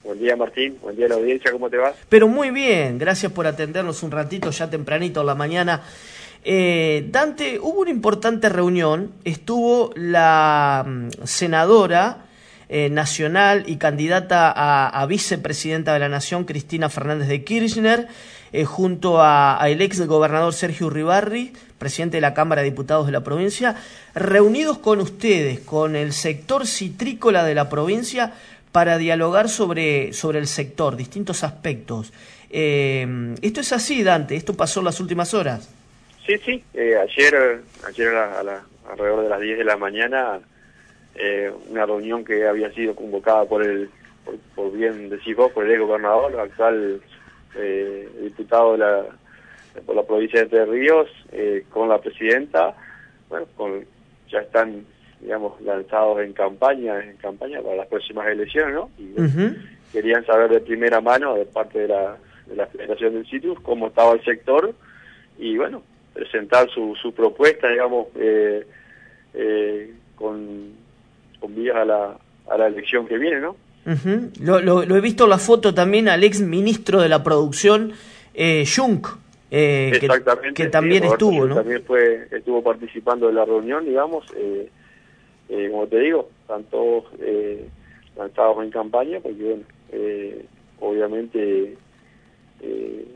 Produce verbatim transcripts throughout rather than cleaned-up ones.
Buen día, Martín. Buen día a la audiencia. ¿Cómo te va? Pero muy bien, gracias por atendernos un ratito ya tempranito en la mañana. Eh, Dante, hubo una importante reunión, estuvo la mm, senadora eh, nacional y candidata a, a vicepresidenta de la Nación, Cristina Fernández de Kirchner, eh, junto a, a el ex gobernador Sergio Uribarri, presidente de la Cámara de Diputados de la provincia, reunidos con ustedes, con el sector citrícola de la provincia, para dialogar sobre, sobre el sector, distintos aspectos. Eh, ¿Esto es así, Dante? ¿Esto pasó en las últimas horas? Sí, sí. Eh, ayer, ayer a la, a la, alrededor de las diez de la mañana, eh, una reunión que había sido convocada por el, por, por bien decís vos, por el ex gobernador, actual eh, diputado de la, por la provincia de Entre Ríos, eh, con la presidenta. Bueno, con, ya están, digamos, lanzados en campaña, en campaña para las próximas elecciones, ¿no? Y bueno, uh-huh. querían saber de primera mano, de parte de la, de la Federación del Citrus, cómo estaba el sector, y bueno, presentar su, su propuesta, digamos, eh, eh, con, con vías a la, a la elección que viene, ¿no? Uh-huh. Lo, lo, lo he visto en la foto también al ex ministro de la producción, eh, Jung, eh, Exactamente, que, que también sí, estuvo, Jung ¿no? También fue, estuvo participando de la reunión, digamos, eh, eh, como te digo, están todos eh, lanzados en campaña, porque bueno, eh, obviamente eh,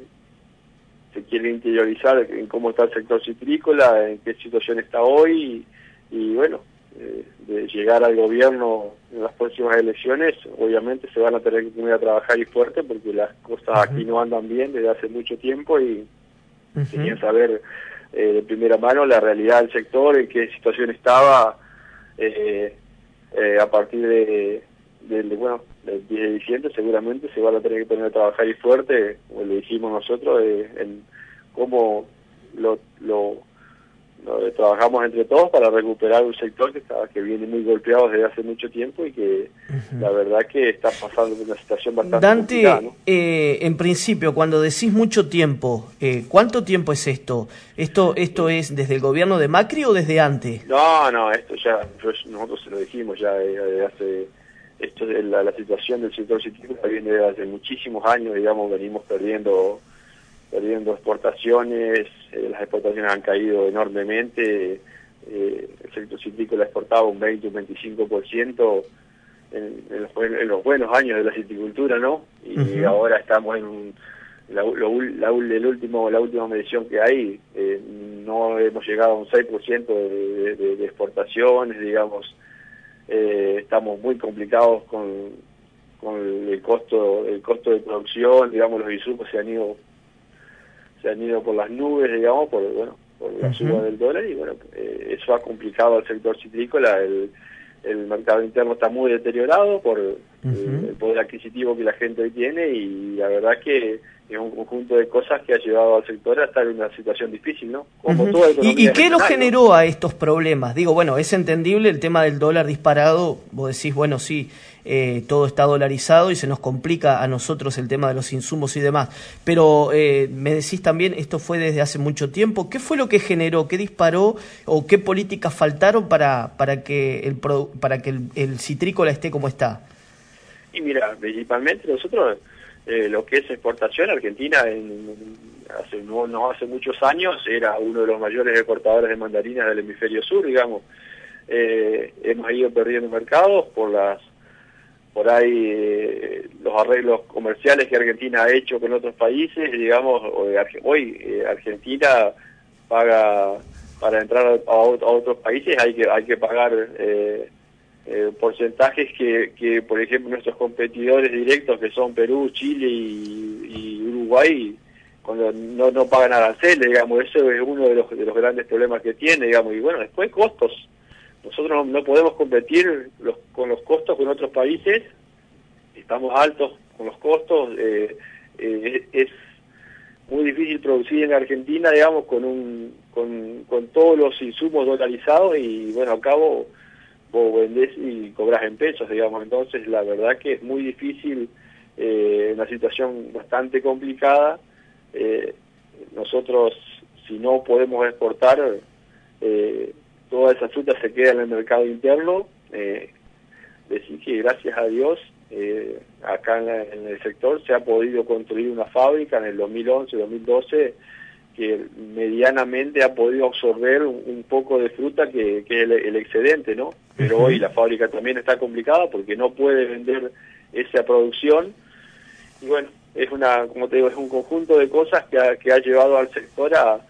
se quiere interiorizar en cómo está el sector citrícola, en qué situación está hoy, y, y bueno, eh, de llegar al gobierno en las próximas elecciones, obviamente se van a tener que poner a trabajar y fuerte, porque las cosas uh-huh. aquí no andan bien desde hace mucho tiempo, y uh-huh. querían saber eh, de primera mano la realidad del sector, en qué situación estaba, eh, eh, a partir de, de, de bueno, del diez de diciembre seguramente se van a tener que poner a trabajar y fuerte, como lo hicimos nosotros, eh, en cómo lo, lo, lo trabajamos entre todos para recuperar un sector que estaba, que viene muy golpeado desde hace mucho tiempo, y que uh-huh. la verdad que está pasando por una situación bastante Dante, complicada, ¿no? eh, en principio, cuando decís mucho tiempo, eh, ¿cuánto tiempo es esto? ¿Esto esto es desde el gobierno de Macri o desde antes? No, no, esto ya, nosotros se lo dijimos ya desde hace... Esto es la, la situación del sector citrícola viene desde hace muchísimos años, digamos, venimos perdiendo perdiendo exportaciones, eh, las exportaciones han caído enormemente, eh, el sector citrícola exportaba un veinte, un veinticinco por ciento en, en, los, en los buenos años de la citricultura, ¿no? Y uh-huh. ahora estamos en un, la, lo, la, el último, la última medición que hay, eh, no hemos llegado a un seis por ciento de, de, de exportaciones, digamos. Eh, estamos muy complicados con, con el costo el costo de producción, digamos, los insumos se han ido se han ido por las nubes, digamos, por bueno por la uh-huh. suba del dólar, y bueno, eh, eso ha complicado al sector citrícola. El, el mercado interno está muy deteriorado por uh-huh. eh, el poder adquisitivo que la gente hoy tiene, y la verdad que es un conjunto de cosas que ha llevado al sector a estar en una situación difícil, ¿no? Como uh-huh. toda ¿Y, ¿Y qué lo generó, ¿no? a estos problemas? Digo, bueno, es entendible el tema del dólar disparado, vos decís, bueno, sí, eh, todo está dolarizado y se nos complica a nosotros el tema de los insumos y demás, pero eh, me decís también, esto fue desde hace mucho tiempo. ¿Qué fue lo que generó, qué disparó o qué políticas faltaron para, para que, el, para que el, el citrícola esté como está? Y mira, principalmente nosotros... Eh, lo que es exportación, Argentina en, hace, no, no hace muchos años era uno de los mayores exportadores de mandarinas del hemisferio sur, digamos. Eh, hemos ido perdiendo mercados por las por ahí eh, los arreglos comerciales que Argentina ha hecho con otros países, digamos. Hoy eh, Argentina paga para entrar a, a otros países, hay que hay que pagar eh, Eh, porcentajes que, que, por ejemplo, nuestros competidores directos, que son Perú, Chile y, y Uruguay, cuando no, no pagan aranceles, digamos, eso es uno de los, de los grandes problemas que tiene, digamos. Y bueno, después costos. Nosotros no, no podemos competir los, con los costos con otros países, estamos altos con los costos, eh, eh, es muy difícil producir en Argentina, digamos, con, un, con, con todos los insumos dolarizados, y bueno, al cabo vos vendés y cobras en pesos, digamos. Entonces la verdad que es muy difícil, eh, una situación bastante complicada. Eh, nosotros, si no podemos exportar, eh, toda esa fruta se queda en el mercado interno. Eh, decir que gracias a Dios eh, acá en, la, en el sector se ha podido construir una fábrica en el dos mil once, dos mil doce, que medianamente ha podido absorber un, un poco de fruta que, que es el, el excedente, ¿no? Pero uh-huh. hoy la fábrica también está complicada porque no puede vender esa producción, y bueno, es una, como te digo, es un conjunto de cosas que ha, que ha llevado al sector a,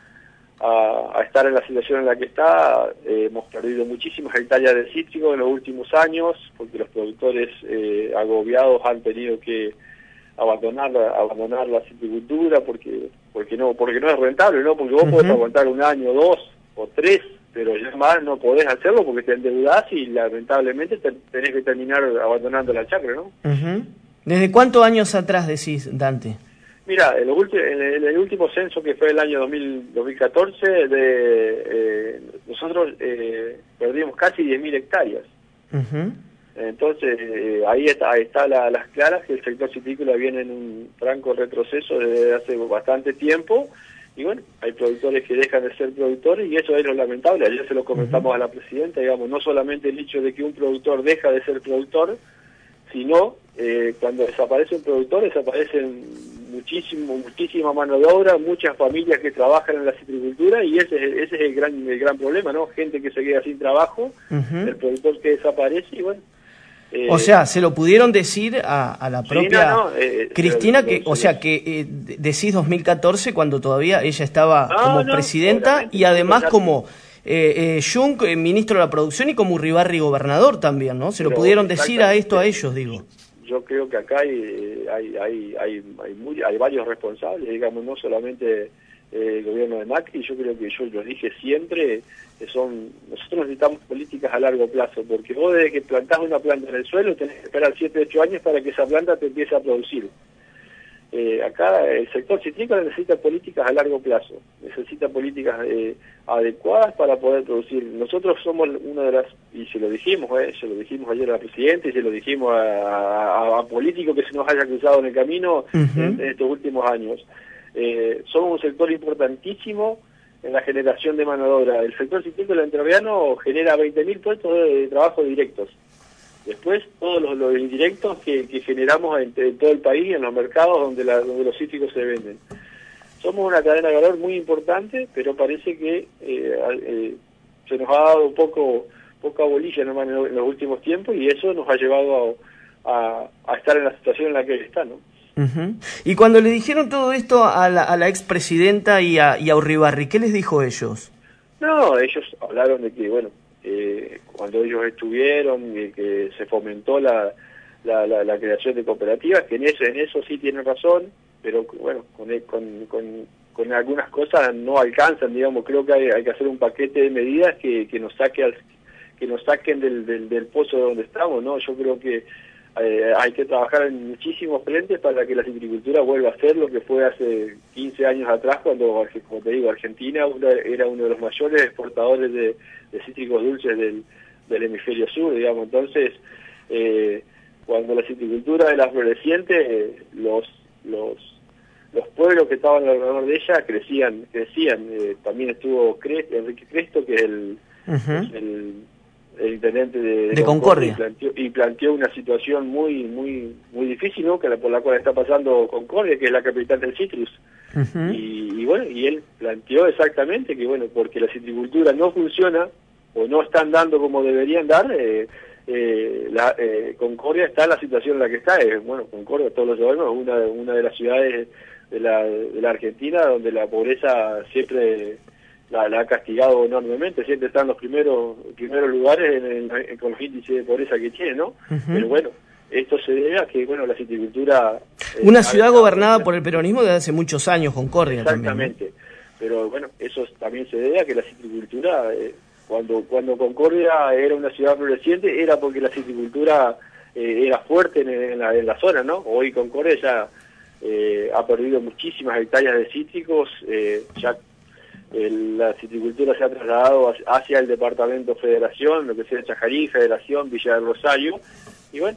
a, a estar en la situación en la que está. Eh, hemos perdido muchísimas hectáreas de cítrico en los últimos años, porque los productores eh, agobiados han tenido que abandonar la, abandonar la citricultura porque porque no porque no es rentable, ¿no? Porque vos uh-huh. podés aguantar un año, dos o tres, pero ya más no podés hacerlo porque te endeudás y lamentablemente te, tenés que terminar abandonando la chacra, ¿no? Uh-huh. ¿Desde cuántos años atrás decís, Dante? Mira, en, los ulti- en, el, en el último censo, que fue el año dos mil catorce, de, eh, nosotros eh, perdimos casi diez mil hectáreas. Uh-huh. Entonces, eh, ahí está, ahí está la, las claras que el sector citrícola viene en un franco retroceso desde hace bastante tiempo, y bueno, hay productores que dejan de ser productores y eso es lo lamentable. Ayer se lo comentamos uh-huh. a la presidenta, digamos, no solamente el hecho de que un productor deja de ser productor, sino eh, cuando desaparece un productor desaparecen muchísimo, muchísima mano de obra, muchas familias que trabajan en la citricultura, y ese es, ese es el gran el gran problema, ¿no? Gente que se queda sin trabajo, uh-huh. el productor que desaparece, y bueno. Eh, o sea, se lo pudieron decir a, a la propia sí, no, no, eh, Cristina, que, o sea, que eh, decís dos mil catorce cuando todavía ella estaba no, como no, presidenta y además como eh, eh, Jung, eh, ministro de la producción, y como Uribarri gobernador también, ¿no? Se lo pudieron decir a esto a ellos, digo. Yo creo que acá hay hay hay hay, hay, muy, hay varios responsables, digamos, no solamente eh, el gobierno de Macri. Yo creo que yo lo dije siempre, que son nosotros necesitamos políticas a largo plazo, porque vos desde que plantás una planta en el suelo tenés que esperar siete ocho años para que esa planta te empiece a producir. Eh, acá el sector citrícola necesita políticas a largo plazo, necesita políticas eh, adecuadas para poder producir. Nosotros somos una de las, y se lo dijimos, eh, se lo dijimos ayer a la presidenta y se lo dijimos a, a, a políticos que se nos haya cruzado en el camino uh-huh. en, en estos últimos años. Eh, somos un sector importantísimo en la generación de mano de obra. El sector citrícola entrerriano genera veinte mil puestos de trabajo directos. Después, todos los, los indirectos que, que generamos en, en todo el país, en los mercados donde, la, donde los cítricos se venden. Somos una cadena de valor muy importante, pero parece que eh, eh, se nos ha dado un poco poca bolilla nomás en, en los últimos tiempos, y eso nos ha llevado a, a, a estar en la situación en la que está, ¿no? Uh-huh. Y cuando le dijeron todo esto a la, a la expresidenta y a, y a Uribarri, ¿qué les dijo ellos? No, ellos hablaron de que, bueno, Eh, cuando ellos estuvieron, eh, que se fomentó la, la, la, la creación de cooperativas, que en eso, en eso sí tienen razón, pero bueno, con, con, con, con algunas cosas no alcanzan, digamos. Creo que hay, hay que hacer un paquete de medidas que, que nos saque al, que nos saquen del, del, del pozo donde estamos, ¿no? Yo creo que eh, hay que trabajar en muchísimos frentes para que la citricultura vuelva a ser lo que fue hace quince años atrás, cuando, como te digo, Argentina era uno de los mayores exportadores de de cítricos dulces del, del hemisferio sur, digamos. Entonces, eh, cuando la citricultura era floreciente, eh, los los los pueblos que estaban alrededor de ella crecían, crecían. Eh, también estuvo Crest, Enrique Cresto, que es el, uh-huh. es el, el intendente de, de, de Concordia, Concordia, y planteó, y planteó una situación muy muy muy difícil, ¿no? Que la, por la cual está pasando Concordia, que es la capital del citrus. Uh-huh. y, y bueno, y él planteó exactamente que, bueno, porque la citricultura no funciona o no están dando como deberían dar, eh, eh, la, eh, Concordia está en la situación en la que está. Eh, bueno, Concordia, todos lo sabemos, es una, una de las ciudades de la, de la Argentina donde la pobreza siempre la, la ha castigado enormemente, siempre está en los primeros primeros lugares en el, en, con los índices de pobreza que tiene, ¿no? Uh-huh. Pero bueno, esto se debe a que, bueno, la citricultura... Eh, Una ciudad gobernada por el peronismo desde hace muchos años, Concordia. Exactamente. También, ¿no? Pero bueno, eso también se debe a que la citricultura, eh, cuando cuando Concordia era una ciudad floreciente, era porque la citricultura eh, era fuerte en, en, la, en la zona, ¿no? Hoy Concordia ya eh, ha perdido muchísimas hectáreas de cítricos, eh, ya el, la citricultura se ha trasladado hacia el departamento Federación, lo que sea Chajarí, Federación, Villa del Rosario, y bueno,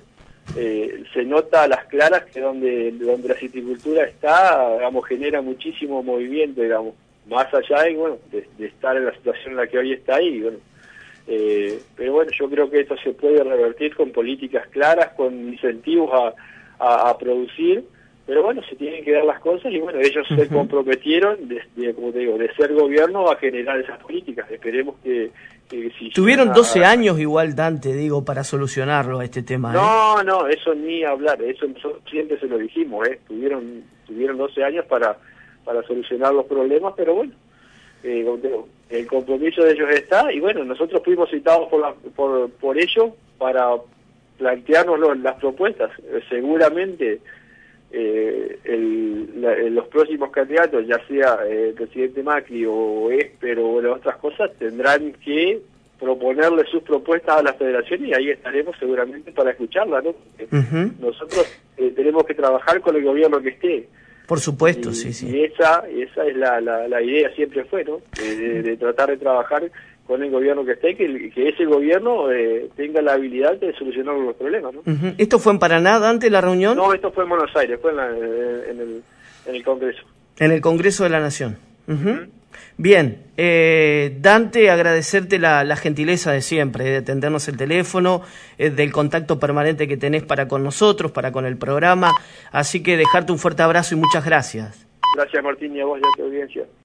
Eh, se nota a las claras que donde donde la citricultura está, digamos, genera muchísimo movimiento, digamos, más allá de, bueno, de, de estar en la situación en la que hoy está, y bueno, Eh, pero bueno, yo creo que esto se puede revertir con políticas claras, con incentivos a, a, a producir, pero bueno, se tienen que dar las cosas y bueno, ellos uh-huh. se comprometieron, de, de, como te digo, de ser gobierno a generar esas políticas. Esperemos que... que si Tuvieron doce años igual, Dante, digo, para solucionarlo a este tema. No, ¿eh? no, eso ni hablar, eso nosotros siempre se lo dijimos, ¿eh? Tuvieron, tuvieron doce años para, para solucionar los problemas, pero bueno, eh, el compromiso de ellos está, y bueno, nosotros fuimos citados por, la, por, por ellos para plantearnos las propuestas. Eh, seguramente eh, el, la, los próximos candidatos, ya sea eh, el presidente Macri o Esper o bueno, otras cosas, tendrán que proponerle sus propuestas a la federación y ahí estaremos seguramente para escucharla, ¿no? Uh-huh. Nosotros eh, tenemos que trabajar con el gobierno que esté. Por supuesto, y, sí, sí. Y esa, esa es la, la, la idea, siempre fue, ¿no? De, de, de tratar de trabajar con el gobierno que esté, que, que ese gobierno eh, tenga la habilidad de solucionar los problemas, ¿no? Uh-huh. ¿Esto fue en Paraná, Dante, la reunión? No, esto fue en Buenos Aires, fue en, la, en, el, en el Congreso. En el Congreso de la Nación. Uh-huh. Uh-huh. Bien, eh, Dante, agradecerte la, la gentileza de siempre, de atendernos el teléfono, eh, del contacto permanente que tenés para con nosotros, para con el programa, así que dejarte un fuerte abrazo y muchas gracias. Gracias, Martín, y a vos y a tu audiencia.